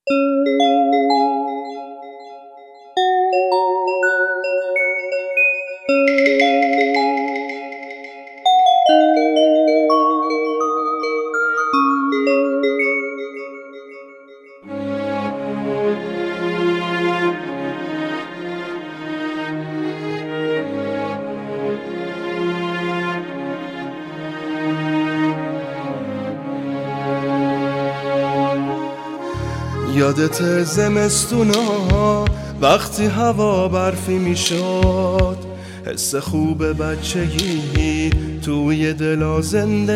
یادت زمستونا وقتی هوا برفی میشد، حس خوب بچگی توی دلا زنده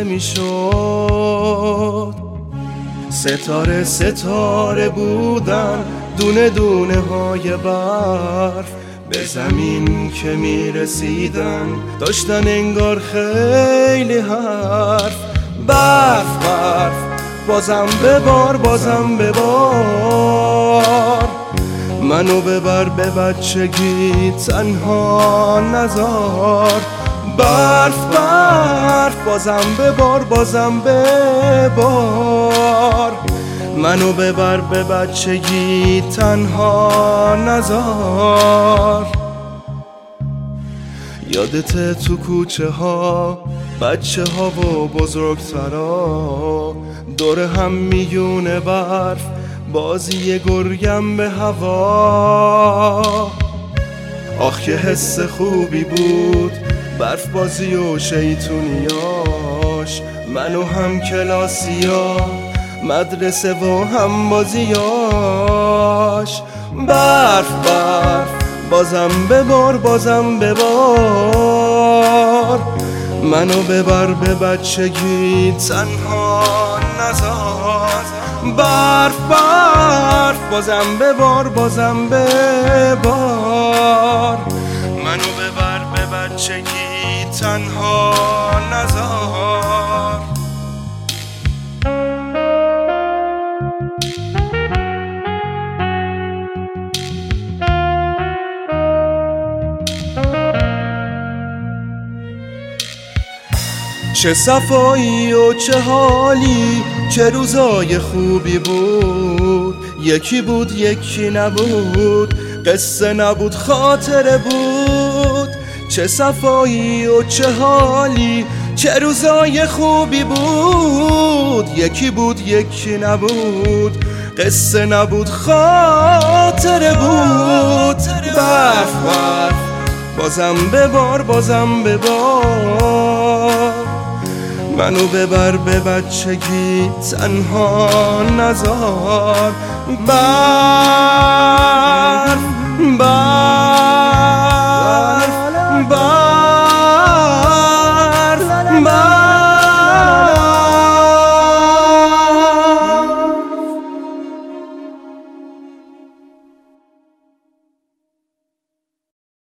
میشد. ستاره ستاره بودن دونه دونه های برف، به زمین که میرسیدن داشتن انگار خیلی حرف. برف برف بازم ببار، بازم ببار، منو ببر به بچگی تنها نذار. برف برف بازم ببار، بازم ببار، منو ببر به بچگی تنها نذار. یادت تو کوچه ها بچه ها و بزرگترا دور هم میونه برف، بازی گرگم به هوا. آخ که حس خوبی بود برف بازی و شیطونیاش، من و هم کلاسیا مدرسه و هم بازیاش. برف برف بازم ببار، بازم ببار، منو ببر به بچگی تنها نذار. برف برف بازم ببار، بازم ببار، منو ببر به بچگی تنها نذار. چه صفایی و چه حالی، چه روزای خوبی بود. یکی بود یکی نبود، قصه نبود خاطره بود. چه صفایی و چه حالی، چه روزای خوبی بود. یکی بود یکی نبود، قصه نبود خاطره بود. برف برف بازم ببار، بازم ببار، منو ببر به بچگی تنها نذار. برف